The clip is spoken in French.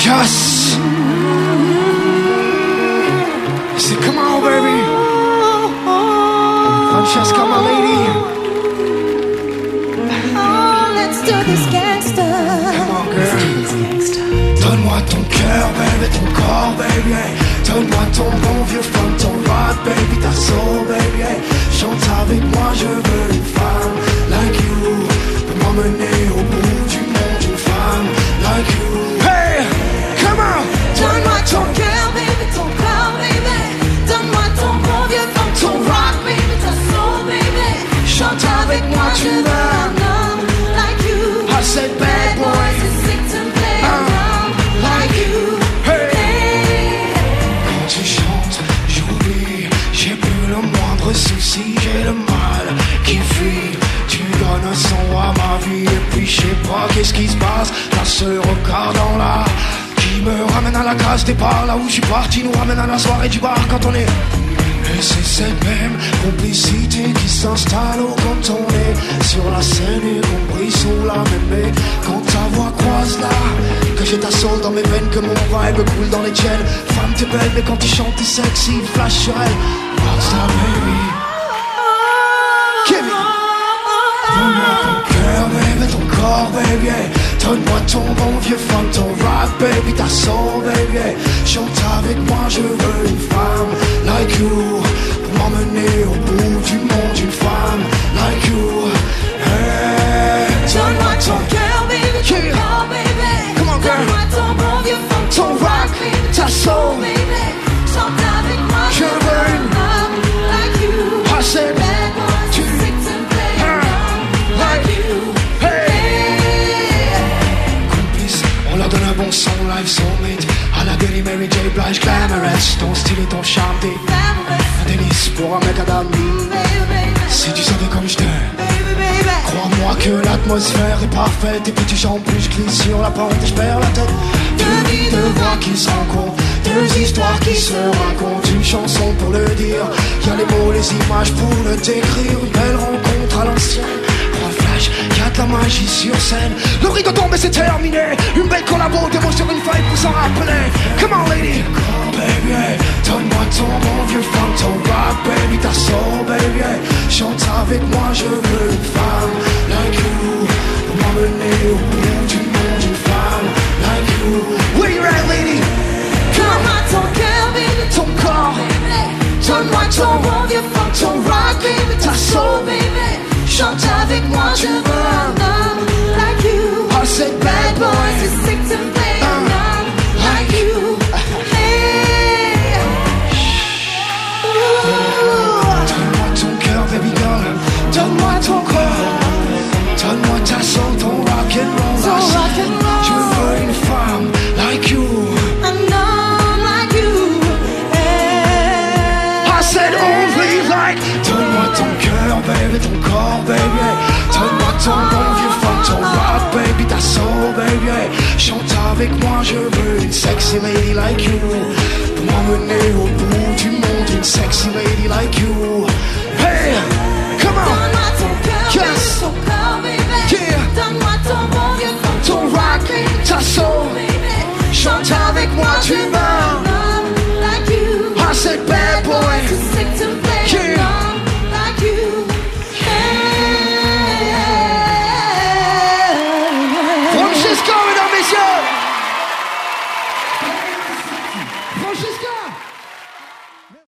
Yes. Say, come on, baby. Francesca, my lady. Oh, let's do this gangster. Come on, girl. Donne-moi ton cœur, baby, ton corps, baby. Donne-moi ton bon vieux fun, ton rock, baby, ta soul, baby. Chante avec moi, je veux une femme like you. Pour m'emmener au bout du monde, une femme like you. Hey, come on. Donne-moi ton cœur, baby, ton corps, baby. Donne-moi ton bon vieux fun, ton rock, baby, ta soul, baby. Chante avec moi, je veux un homme like you. I said bad boy. Sick to play around like you. Quand tu chantes, j'oublie. J'ai plus le moindre souci. J'ai le mal qui fuit. Tu donnes un son à ma vie. Et puis je sais pas qu'est-ce qui se passe. Là ce regard dans la qui me ramène à la case départ. Là où je suis parti nous ramène à la soirée du bar quand on est. Et c'est cette même complicité qui s'installe quand on est sur la scène et compris sous la même baie. Quand ta voix croise là, que j'ai ta soul dans mes veines, que mon vibe coule dans les tiennes. Femme t'es belle mais quand tu chantes t'es sexy, flash sur elle. What's that baby? Give me. Donne-moi ton cœur baby, ton corps baby. Donne-moi ton bon vieux fun, ton rock baby, ta soul baby. Chante avec moi, je veux une femme like you. Pour m'emmener au bout du monde, une femme like you. Hey. Donne-moi ton cœur, baby, ton corps, baby. Come on, girl. Donne-moi ton bon vieux fun, Ton rock, baby, ta soul. baby. Chante avec moi, Je veux une femme like you. I said, Bad boys, tu sick to play around like you. Complice, on leur donne un bon son, live soulmate. À la Billy Mary J. Blige, glamorous. Ton style et ton charme, t'es un délice pour un mec à dame. Si tu savais comme je t'aime, crois-moi que l'atmosphère est parfaite. Et puis tu chantes plus, je glisse sur la pente et je perds la tête. Deux vies, deux voix qui se rencontrent, deux histoires qui se racontent. Une chanson pour le dire, y'a les mots, les images pour le décrire. Une belle rencontre à l'ancienne, pour un flash, y'a de la magie sur scène. Le rideau tombe et c'est terminé. Une belle collabo, des mots sur une feuille pour s'en rappeler. Come on lady, baby, donne-moi ton bon vieux fun, ton rock baby, ta soul baby. Chante avec moi, je veux une femme like you. Pour m'emmener au bout du monde, une femme like you. Where you at lady? Donne-moi ton cœur, baby, Ton corps, donne-moi ton bon vieux fun, ton rock, baby, ta soul, baby. Chante avec moi, je veux un homme like you. I said bad Bad boys boy. are sick to play around like you. Hey. Donne-moi ton cœur, baby girl. Donne-moi ton corps. Donne-moi ta soul, ton rock and roll. Ton rock and roll. Je veux une femme like you. Un homme like you. Hey. I said only like. Donne-moi ton cœur, baby, ton corps, baby. Donne-moi ton bon vieux fun, ton rock, baby, ta soul, baby. Chante avec moi, je veux une sexy lady like you. Pour m'emmener au bout du monde, une sexy lady like you. Hey, come on. Donne-moi ton cœur, Yes. baby, ton corps, baby. Yeah. Donne-moi ton bon vieux fun, Ton rock, ta soul. baby. Chante avec moi, tu veux. Un homme like you. I said bad boy. Too sick to play Yeah. around like you. Hey. Francesca, mesdames, messieurs. Francesca.